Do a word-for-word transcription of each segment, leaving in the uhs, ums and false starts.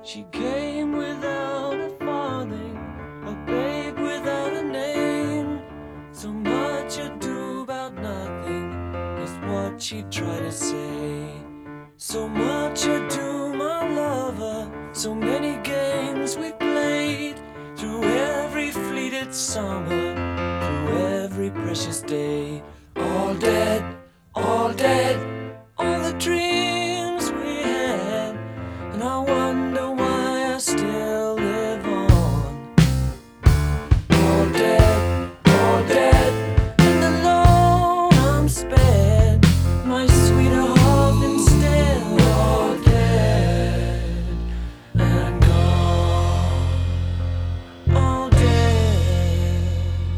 She came without a farthing, a babe without a name. So much ado about nothing is what she tried to say. So much ado, my lover, so many games we played, through every fleeted summer, through every precious day. All dead, all dead, all the dreams we had, and I wonder why I still live on. All dead, all dead, and alone I'm spared, my sweetheart instead. All dead and gone, all dead.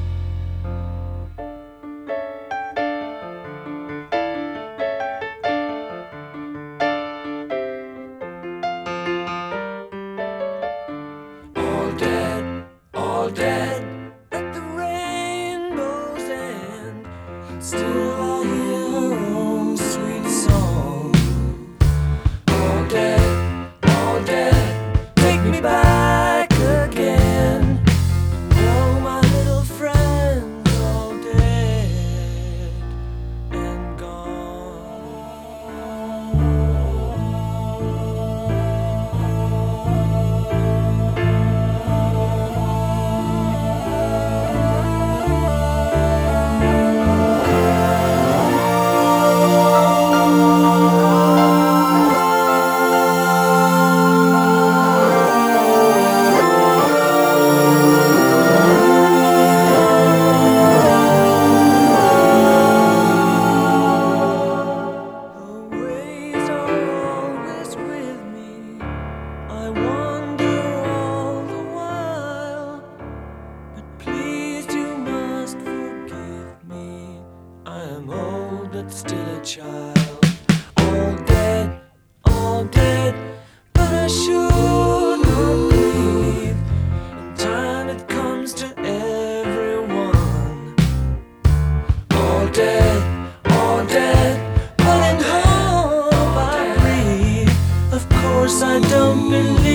All dead, all dead, at the rainbow's end. Still I hear her own sweet song. All dead, all dead, take me back again. Oh, my little friends, all dead and ways are always with me. I wander all the while, but please you must forgive me. I am old but still a child. All dead, all dead, but I should not grieve. In time it comes to everyone. All dead, all dead, but in hope I breathe. Of course I don't believe